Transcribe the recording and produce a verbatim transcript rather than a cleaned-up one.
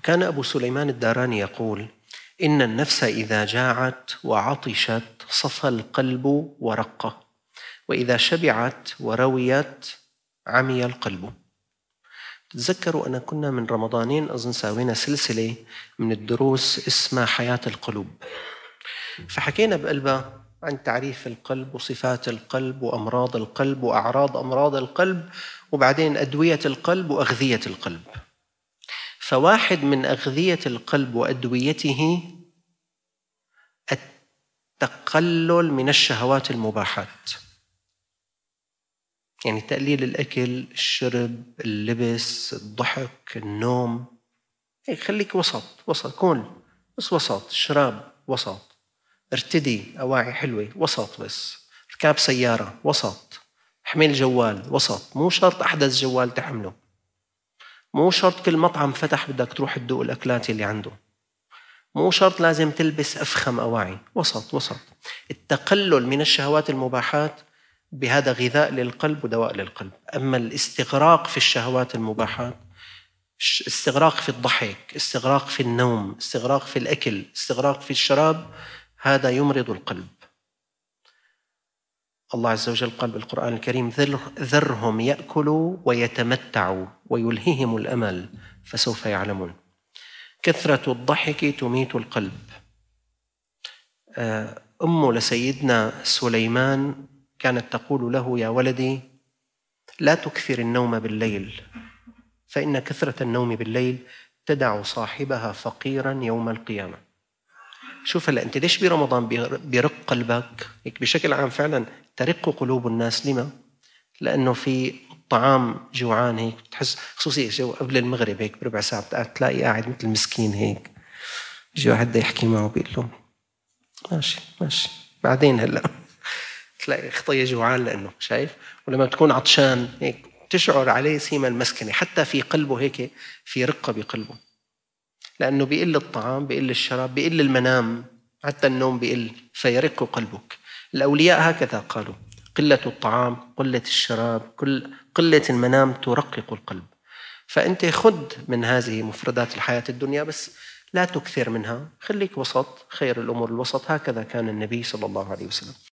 وكان أبو سليمان الداراني يقول: إن النفس إذا جاعت وعطشت صفى القلب ورق، وإذا شبعت ورويت عمي القلب. تتذكروا أن كنا من رمضانين أظن ساوينا سلسلة من الدروس اسمها حياة القلوب، فحكينا بقلبها عن تعريف القلب وصفات القلب وأمراض القلب وأعراض أمراض القلب، وبعدين أدوية القلب وأغذية القلب. فواحد من أغذية القلب وأدويته التقلل من الشهوات المباحات، يعني تقليل الأكل، الشرب، اللبس، الضحك، النوم. خليك وسط وسط، كل بس وسط، شراب وسط، ارتدي أواعي حلوة وسط، بس ركاب سيارة وسط، احمل جوال وسط، مو شرط أحدث جوال تحمله، مو شرط كل مطعم فتح بدك تروح تدوق الأكلات اللي عنده، مو شرط لازم تلبس أفخم أواعي، وسط وسط. التقلل من الشهوات المباحات بهذا غذاء للقلب ودواء للقلب. أما الاستغراق في الشهوات المباحات، استغراق في الضحك، استغراق في النوم، استغراق في الأكل، استغراق في الشراب، هذا يمرض القلب. الله عز وجل قال بالقرآن الكريم: ذرهم يأكلوا ويتمتعوا ويلههم الأمل فسوف يعلمون. كثرة الضحك تميت القلب. أم لسيدنا سليمان كانت تقول له: يا ولدي لا تكثر النوم بالليل، فإن كثرة النوم بالليل تدع صاحبها فقيرا يوم القيامة. شوف هلا أنت ليش برمضان بيرق قلبك؟ هيك بشكل عام فعلا ترق قلوب الناس. لما؟ لأنه في طعام جوعان هيك بتحس، خصوصي قبل المغرب هيك بربع ساعة تلاقي قاعد مثل مسكين هيك، يجي واحد بده يحكي معه بيقول له ماشي ماشي، بعدين هلا تلاقي خطية جوعان، لأنه شايف. ولما تكون عطشان هيك تشعر عليه سيما المسكنة، حتى في قلبه هيك في رقة بقلبه، لأنه بيقل الطعام، بيقل الشراب، بيقل المنام، حتى النوم بيقل، فيرق قلبك. الأولياء هكذا قالوا: قلة الطعام، قلة الشراب، قلة المنام ترقق القلب. فأنت خذ من هذه مفردات الحياة الدنيا، بس لا تكثر منها، خليك وسط، خير الأمور الوسط. هكذا كان النبي صلى الله عليه وسلم.